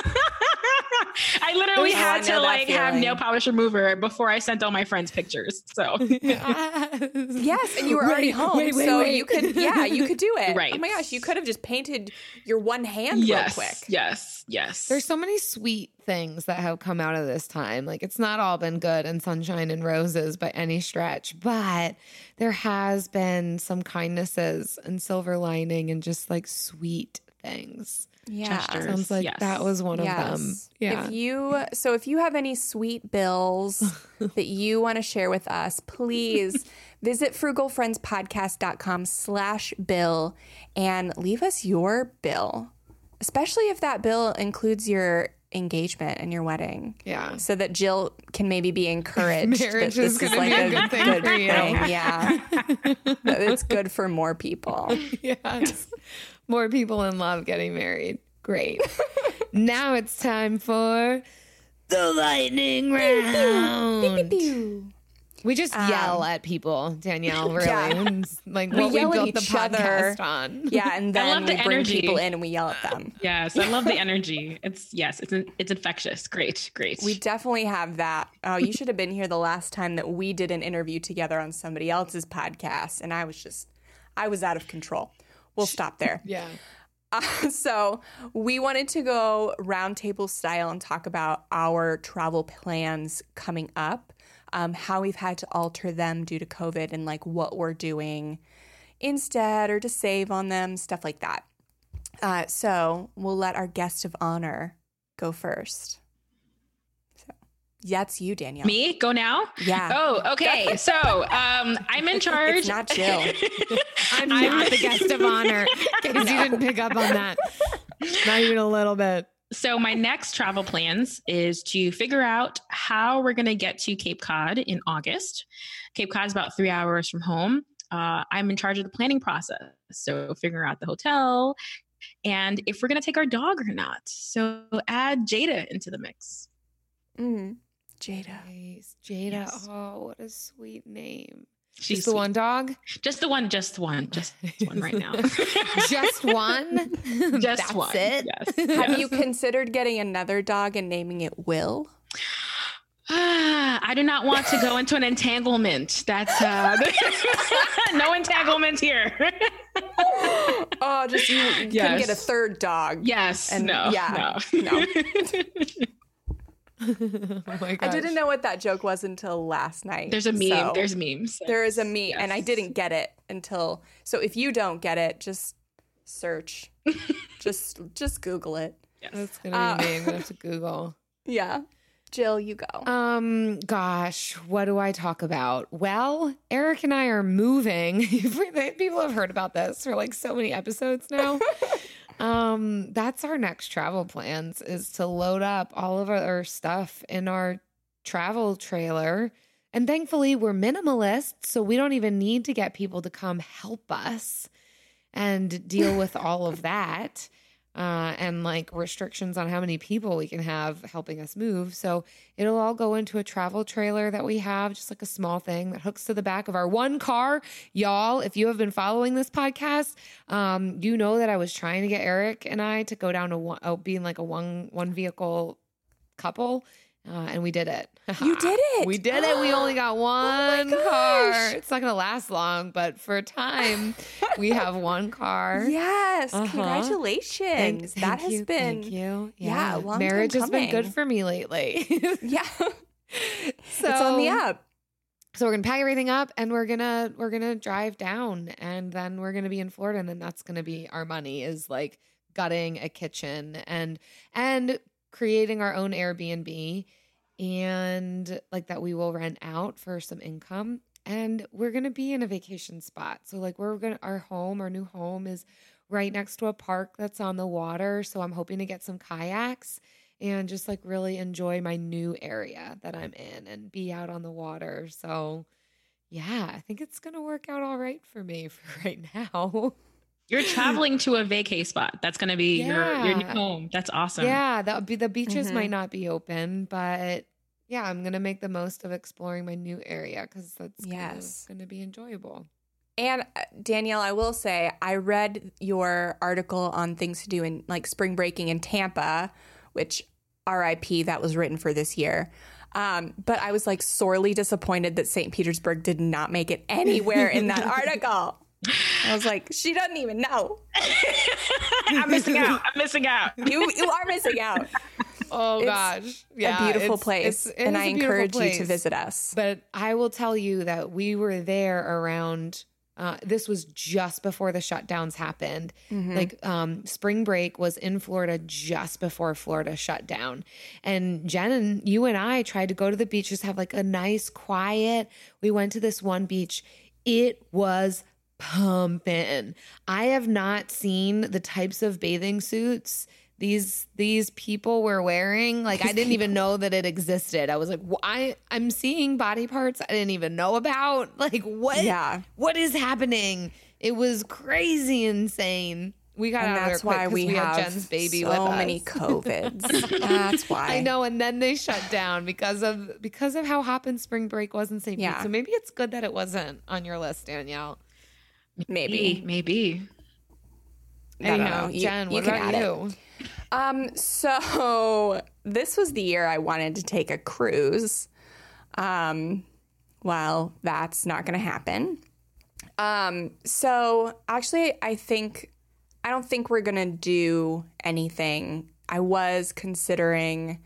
I literally had to have nail polish remover before I sent all my friends pictures. So yes, and you were already home, you could do it. Right. Oh my gosh, you could have just painted your one hand real quick. Yes. There's so many sweet things that have come out of this time. Like it's not all been good and sunshine and roses by any stretch, but there has been some kindnesses and silver lining and just like sweet things. Yeah. Sounds like that was one of them. Yeah. If you have any sweet bills that you want to share with us, please visit frugalfriendspodcast.com/bill and leave us your bill, especially if that bill includes your engagement and your wedding. Yeah. So that Jill can maybe be encouraged Marriage that this is like a good thing for you. Yeah. That it's good for more people. Yes. More people in love getting married. Great. Now it's time for the lightning round. We just yell at people, Danielle, really. Yeah. Like what we built the podcast on. Yeah, and then we bring energy. people in and we yell at them. Yes, I love the energy. It's infectious. Great. We definitely have that. Oh, you should have been here the last time that we did an interview together on somebody else's podcast, and I was out of control. We'll stop there. Yeah. So we wanted to go roundtable style and talk about our travel plans coming up, how we've had to alter them due to COVID and like what we're doing instead or to save on them, stuff like that. So we'll let our guest of honor go first. So that's you, Danielle. Me? Go now? Yeah. Oh, okay. So I'm in charge. It's not Jill. I'm not the guest of honor because you didn't pick up on that. Not even a little bit. So my next travel plans is to figure out how we're going to get to Cape Cod in August. Cape Cod is about 3 hours from home. I'm in charge of the planning process. So figure out the hotel, and if we're going to take our dog or not. So add Jada into the mix. Jada. Nice. Jada. Yes. Oh, what a sweet name. She's Just the one dog? Just one right now. Just one? Just That's one. it? Yes. Have you considered getting another dog and naming it Will? I do not want to go into an entanglement. That's no entanglement here. Oh, just you couldn't get a third dog. Yes. And no. yeah, No. Oh my gosh. I didn't know what that joke was until last night. There's a meme. So There's memes. there is a meme, Yes. and I didn't get it until. So if you don't get it, just search. just Google it. That's gonna be me. I'm gonna have to Google. Yeah, Jill, you go. Gosh, what do I talk about? Well, Eric and I are moving. People have heard about this for like so many episodes now. That's our next travel plans, is to load up all of our stuff in our travel trailer. And thankfully we're minimalists, so we don't even need to get people to come help us and deal with all of that. And like restrictions on how many people we can have helping us move. So it'll all go into a travel trailer that we have, just like a small thing that hooks to the back of our one car. Y'all, if you have been following this podcast, you know that I was trying to get Eric and I to go down to being like a one vehicle couple. And we did it. You did it. We did it. We only got one car. It's not going to last long, but for a time, we have one car. Yes, congratulations. That has been Thank you. Yeah, a long marriage time has been good coming. for me lately. Yeah, So it's on the up. So we're gonna pack everything up and we're gonna drive down, and then we're gonna be in Florida, and then that's gonna be our money, is like gutting a kitchen and creating our own Airbnb, and like that we will rent out for some income. And we're going to be in a vacation spot. So like our new home is right next to a park that's on the water. So I'm hoping to get some kayaks and just like really enjoy my new area that I'm in and be out on the water. So yeah, I think it's going to work out all right for me for right now. You're traveling to a vacay spot. That's going to be your new home. That's awesome. Yeah, that would be, the beaches might not be open, but yeah, I'm going to make the most of exploring my new area because that's going to be enjoyable. And Danielle, I will say, I read your article on things to do in like spring breaking in Tampa, which RIP, that was written for this year. But I was like sorely disappointed that St. Petersburg did not make it anywhere in that article. I was like, she doesn't even know. I'm missing out. You are missing out. Oh gosh. Yeah. A beautiful place. And I encourage you to visit us. But I will tell you that we were there around, this was just before the shutdowns happened. Like spring break was in Florida just before Florida shut down. And Jen and you and I tried to go to the beach, just have like a nice quiet. We went to this one beach. It was pumping. I have not seen the types of bathing suits these people were wearing. Like I didn't even know that it existed. I was like, I'm seeing body parts I didn't even know about. Like what? Yeah. What is happening? It was crazy insane. We got out of there quick because we have Jen's baby with us. So many COVIDs. That's why. I know. And then they shut down because of how hopping spring break was in St. Pete. So maybe it's good that it wasn't on your list, Danielle. Maybe. Anyhow, Jen, what about you? So this was the year I wanted to take a cruise. Well, that's not going to happen. So actually, I don't think we're going to do anything. I was considering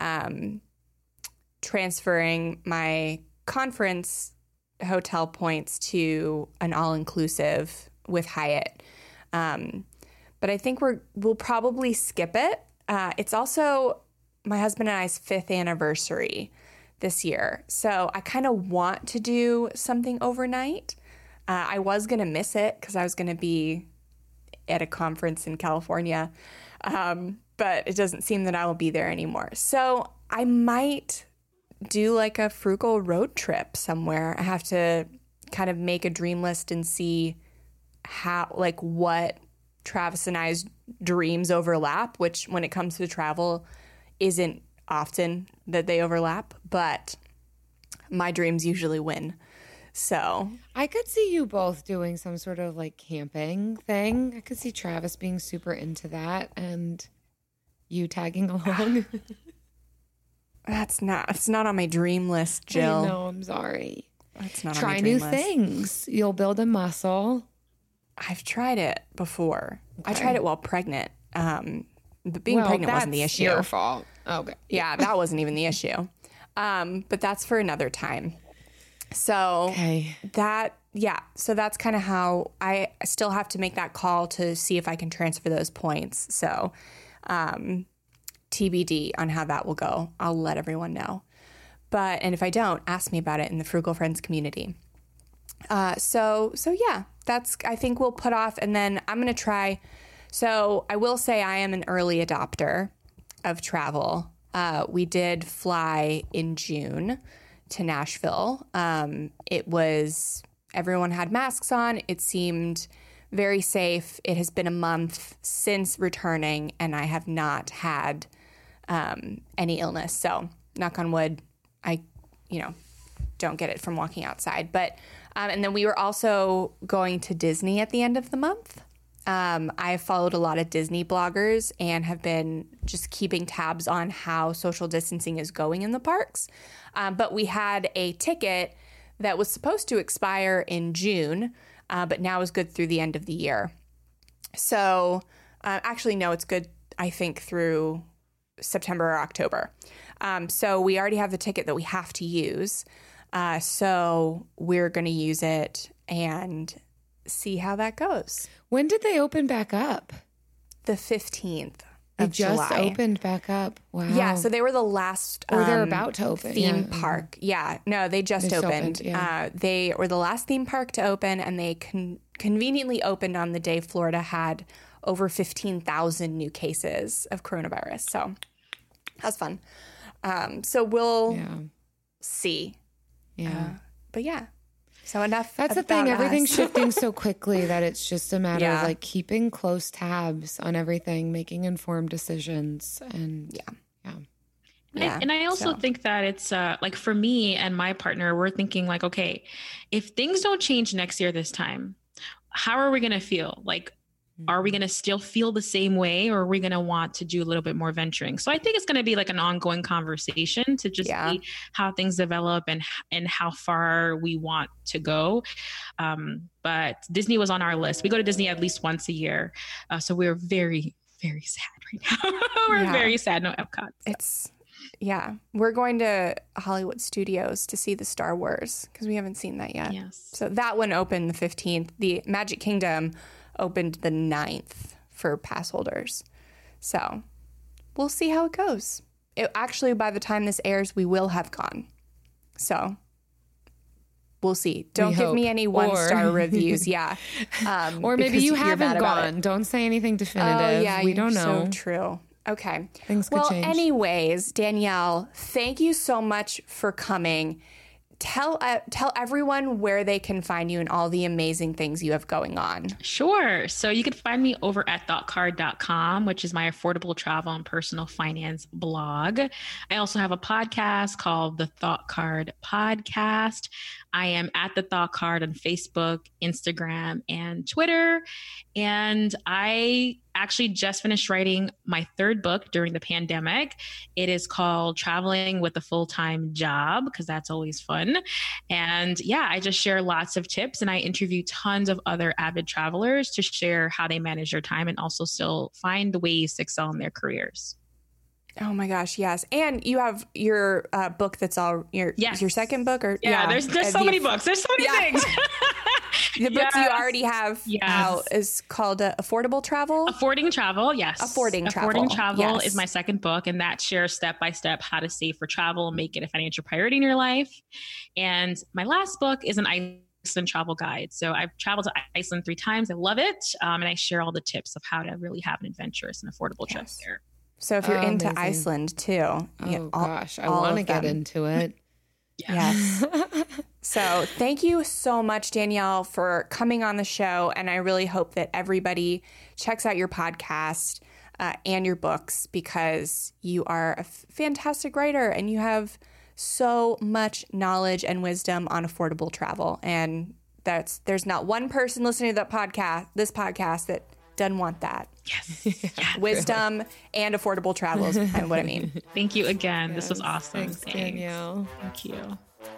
transferring my conference hotel points to an all-inclusive with Hyatt. But I think we'll probably skip it. It's also my husband and I's 5th anniversary this year. So I kind of want to do something overnight. I was going to miss it because I was going to be at a conference in California. But it doesn't seem that I will be there anymore. So I might do like a frugal road trip somewhere. I have to kind of make a dream list and see how, like what Travis and I's dreams overlap, which when it comes to travel isn't often that they overlap, but my dreams usually win. So I could see you both doing some sort of like camping thing. I could see Travis being super into that and you tagging along. it's not on my dream list, Jill. No, I'm sorry. It's not Try on my new dream list. things. You'll build a muscle. I've tried it before. I Okay. tried it while pregnant. But being pregnant wasn't the issue. Your fault. Okay. Yeah, that wasn't even the issue. But that's for another time. So Okay. so that's kind of how I still have to make that call to see if I can transfer those points. So TBD on how that will go. I'll let everyone know. And if I don't, ask me about it in the Frugal Friends community. So yeah, I think we'll put off, and then I'm going to try. So I will say I am an early adopter of travel. We did fly in June to Nashville. Everyone had masks on. It seemed very safe. It has been a month since returning, and I have not had any illness. So knock on wood, I don't get it from walking outside. But and then we were also going to Disney at the end of the month. I've followed a lot of Disney bloggers and have been just keeping tabs on how social distancing is going in the parks. But we had a ticket that was supposed to expire in June, but now is good through the end of the year. So actually, no, it's good, I think, through September or October. So we already have the ticket that we have to use. So we're going to use it and see how that goes. When did they open back up? The 15th They of just July. opened back up. Wow. Yeah, so they were the last Or they're about to open. theme Yeah. park. Yeah, no, they just opened. yeah. They were the last theme park to open, and they conveniently opened on the day Florida had over 15,000 new cases of coronavirus. So that's fun. So we'll see. Yeah. But yeah, so enough. That's the about thing. Everything's us. shifting so quickly that it's just a matter Yeah. of like keeping close tabs on everything, making informed decisions. And Yeah. And I also think that it's like for me and my partner, we're thinking like, okay, if things don't change next year this time, how are we going to feel? Like, are we going to still feel the same way, or are we going to want to do a little bit more venturing? So I think it's going to be like an ongoing conversation to just see how things develop and how far we want to go. But Disney was on our list. We go to Disney at least once a year. So we're very, very sad right now. We're very sad. No Epcot. So. We're going to Hollywood Studios to see the Star Wars because we haven't seen that yet. Yes. So that one opened the 15th. The Magic Kingdom opened the 9th for pass holders. So we'll see how it goes. Actually, by the time this airs, we will have gone. So we'll see. Don't give me any 1-star reviews. Yeah. or maybe because you you're mad haven't about it. gone. Don't say anything definitive. Oh, yeah, we don't know. So true. Okay. Things could change. Anyways, Danielle, thank you so much for coming. Tell everyone where they can find you and all the amazing things you have going on. Sure. So you can find me over at thoughtcard.com, which is my affordable travel and personal finance blog. I also have a podcast called The Thought Card Podcast. I am at The Thought Card on Facebook, Instagram, and Twitter. And I actually just finished writing my 3rd book during the pandemic. It is called Traveling with a Full-Time Job, because that's always fun. And yeah, I just share lots of tips, and I interview tons of other avid travelers to share how they manage their time and also still find the ways to excel in their careers. Oh my gosh, yes. And you have your book that's all your second book? Or there's so many books. There's so many things. The book you already have out is called Affordable Travel? Affording Travel, yes. Affording Travel is my second book, and that shares step-by-step how to save for travel, make it a financial priority in your life. And my last book is an Iceland travel guide. So I've traveled to Iceland 3 times. I love it. And I share all the tips of how to really have an adventurous and affordable trip there. So if you're into Iceland too. I want to get into it. Yes. So thank you so much, Danielle, for coming on the show. And I really hope that everybody checks out your podcast and your books, because you are a fantastic writer and you have so much knowledge and wisdom on affordable travel. And there's not one person listening to this podcast that doesn't want that. Yes. Yeah, wisdom really. And affordable travel is kind of what I mean. Thank you again. Yes. This was awesome. Thanks, Danielle. Thank you.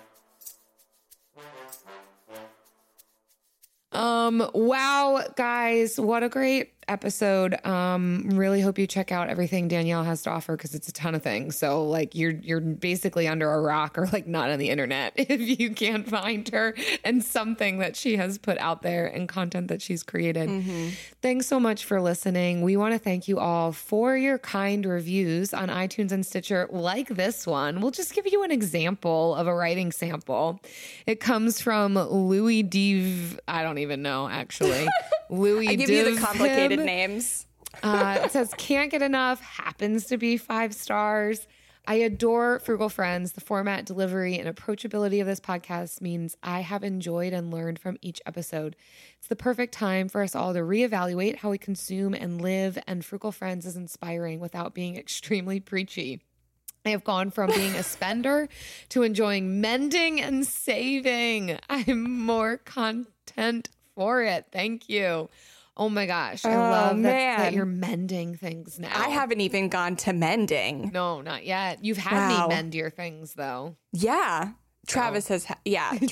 Wow, guys, what a great episode. Really hope you check out everything Danielle has to offer, because it's a ton of things. So like you're basically under a rock, or like not on the internet if you can't find her and something that she has put out there and content that she's created. Mm-hmm. Thanks so much for listening. We want to thank you all for your kind reviews on iTunes and Stitcher, like this one. We'll just give you an example of a writing sample. It comes from Louis Div. I don't even know, actually. Louis I give Div you the complicated names. It says, can't get enough, happens to be 5 stars. I adore Frugal Friends. The format, delivery, and approachability of this podcast means I have enjoyed and learned from each episode. It's the perfect time for us all to reevaluate how we consume and live, and Frugal Friends is inspiring without being extremely preachy. I have gone from being a spender to enjoying mending and saving. I'm more content for it. Thank you. Oh my gosh. I love that you're mending things now. I haven't even gone to mending. No, not yet. You've had me mend your things though. Yeah. Travis has had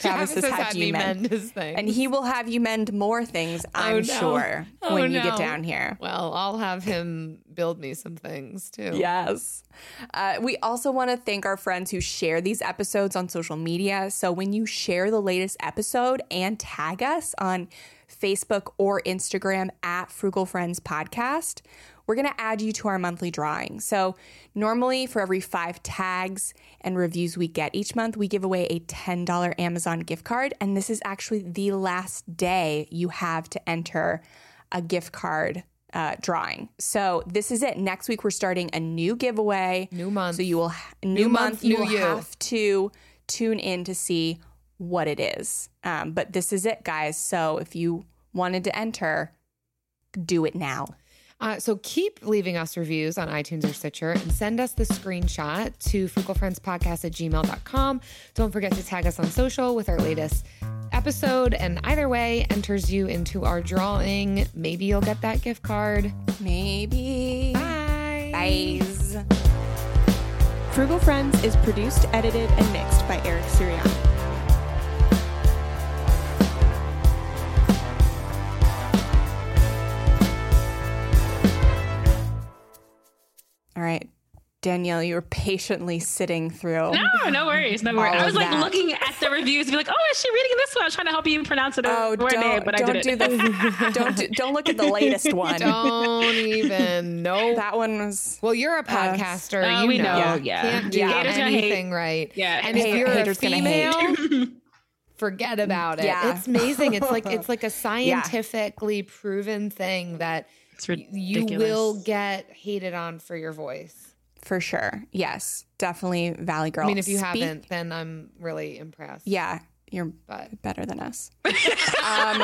you mend his things. And he will have you mend more things, I'm sure, when you get down here. Well, I'll have him build me some things too. Yes. We also want to thank our friends who share these episodes on social media. So when you share the latest episode and tag us on Facebook or Instagram at Frugal Friends Podcast, we're going to add you to our monthly drawing. So normally for every 5 tags and reviews we get each month, we give away a $10 Amazon gift card. And this is actually the last day you have to enter a gift card drawing. So this is it. Next week, we're starting a new giveaway. New month. So you will, you will have to tune in to see what it is. But this is it, guys. So if you wanted to enter, do it now. So keep leaving us reviews on iTunes or Stitcher, and send us the screenshot to frugalfriendspodcast@gmail.com. Don't forget to tag us on social with our latest episode, and either way enters you into our drawing. Maybe you'll get that gift card. Maybe. Bye. Bye. Frugal Friends is produced, edited, and mixed by Eric Sirianni. All right, Danielle, you were patiently sitting through. No worries. I was like looking at the reviews to be like, oh, is she reading this one? I was trying to help you pronounce it. Don't look at the latest one. Don't even know. That one was. Well, you're a podcaster. We know. Can't do anything right. Yeah. And if you're a female, forget about it. Yeah. It's amazing. It's like a scientifically proven thing that you will get hated on for your voice. For sure. Yes. Definitely Valley Girl. I mean, if you haven't, then I'm really impressed. Yeah. You're better than us. Kind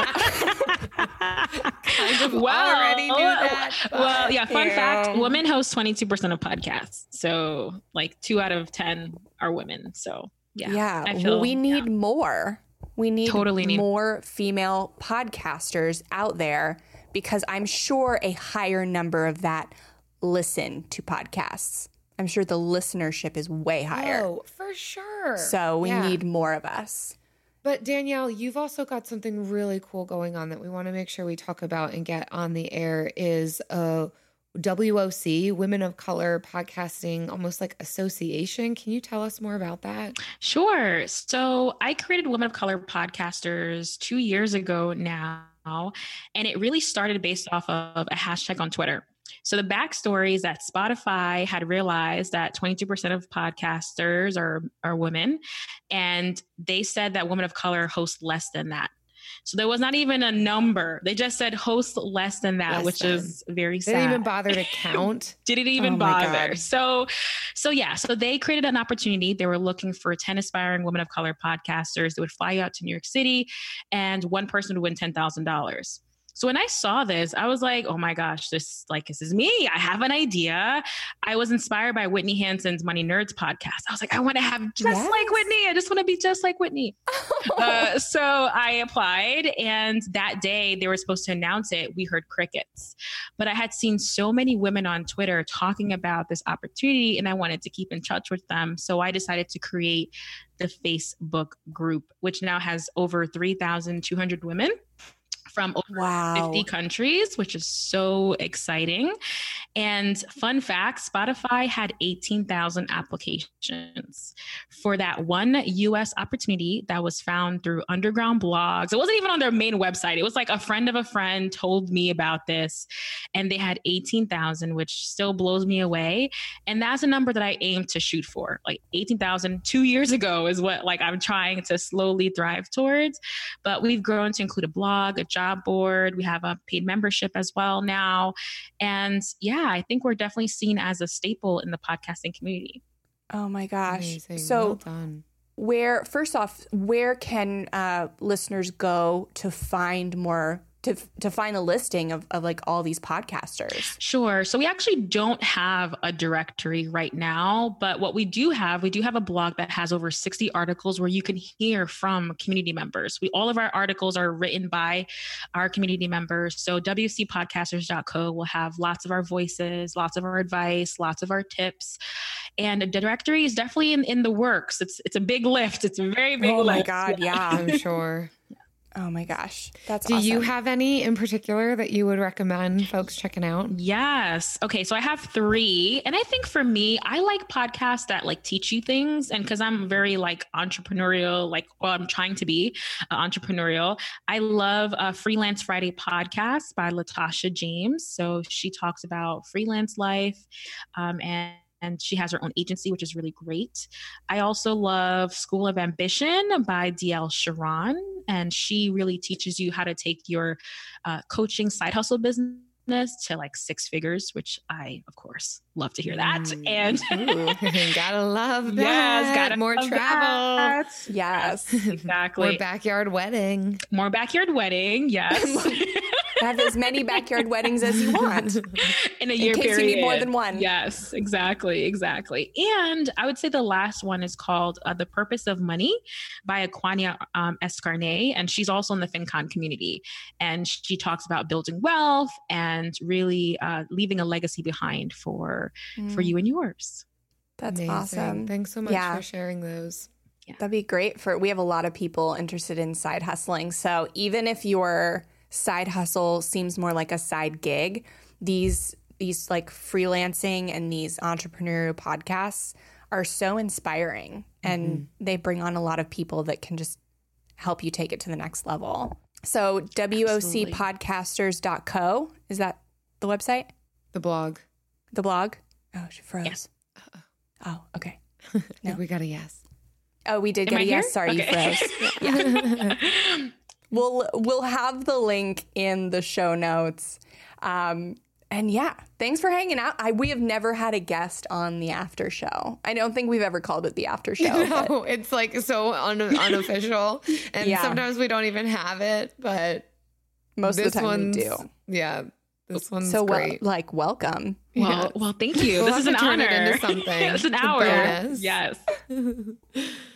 of already knew that. Well, yeah. Fun fact, women host 22% of podcasts. So like 2 out of 10 are women. So yeah. We need more. We need totally more female podcasters out there, because I'm sure a higher number of that listen to podcasts. I'm sure the listenership is way higher. Oh, for sure. So we need more of us. But Danielle, you've also got something really cool going on that we want to make sure we talk about and get on the air is a WOC, Women of Color Podcasting, almost like association. Can you tell us more about that? Sure. So I created Women of Color Podcasters 2 years ago now. And it really started based off of a hashtag on Twitter. So the backstory is that Spotify had realized that 22% of podcasters are women. And they said that women of color host less than that. So there was not even a number. They just said host less than that, which is very sad. They didn't even bother to count. Didn't even bother. So they created an opportunity. They were looking for 10 aspiring women of color podcasters. They would fly out to New York City, and one person would win $10,000. So when I saw this, I was like, oh my gosh, this is me. I have an idea. I was inspired by Whitney Hanson's Money Nerds podcast. I was like, I want to have just like Whitney. I just want to be just like Whitney. So I applied, and that day they were supposed to announce it. We heard crickets, but I had seen so many women on Twitter talking about this opportunity, and I wanted to keep in touch with them. So I decided to create the Facebook group, which now has over 3,200 women from over 50 countries, which is so exciting. And fun fact, Spotify had 18,000 applications for that one US opportunity that was found through underground blogs. It wasn't even on their main website. It was like a friend of a friend told me about this, and they had 18,000, which still blows me away. And that's a number that I aim to shoot for. Like 18,000 2 years ago is what I'm trying to slowly thrive towards. But we've grown to include a blog, a job board. We have a paid membership as well now. And yeah, I think we're definitely seen as a staple in the podcasting community. Oh my gosh. Amazing. So well done. First off, where can listeners go to find more, to find a listing of like all these podcasters? Sure. So we actually don't have a directory right now, but what we do have a blog that has over 60 articles where you can hear from community members. All of our articles are written by our community members. So wcpodcasters.co will have lots of our voices, lots of our advice, lots of our tips. And the directory is definitely in the works. It's a big lift. It's a very big lift. Oh my God. Yeah. I'm sure. Oh my gosh. That's awesome. Do you awesome. have any in particular that you would recommend folks checking out? Yes. Okay. So I have 3. And I think for me, I like podcasts that teach you things. And because I'm very entrepreneurial, I'm trying to be entrepreneurial. I love a Freelance Friday podcast by Latasha James. So she talks about freelance life, and she has her own agency, which is really great. I also love School of Ambition by DL Sharon. And she really teaches you how to take your coaching side hustle business to 6 figures, which I, of course, love to hear that. And gotta love that. Yes, gotta more love travel. That. Yes. Exactly. More backyard wedding. More backyard wedding. Yes. Have as many backyard weddings as you want in a year in case period. You need more than one. Yes, exactly. And I would say the last one is called The Purpose of Money by Aquania Escarnet. And she's also in the FinCon community. And she talks about building wealth and really leaving a legacy behind for you and yours. That's amazing. Awesome. Thanks so much for sharing those. Yeah. That'd be great. We have a lot of people interested in side hustling. So even if your side hustle seems more like a side gig, these freelancing and these entrepreneurial podcasts are so inspiring, and they bring on a lot of people that can just help you take it to the next level. So wcpodcasters.co, is that the website? The blog. Oh, she froze. Yes. Oh, okay. I think we got a yes. Oh, we did get a yes. Sorry, okay. You froze. Yeah. We'll have the link in the show notes. And yeah, thanks for hanging out. We have never had a guest on the after show. I don't think we've ever called it the after show. No, it's so unofficial. And sometimes we don't even have it, but most of the time we do. Yeah. This one's so great. Welcome. Well, thank you. This is an honor. Turn it into something. It's an hour. Bonus. Yes.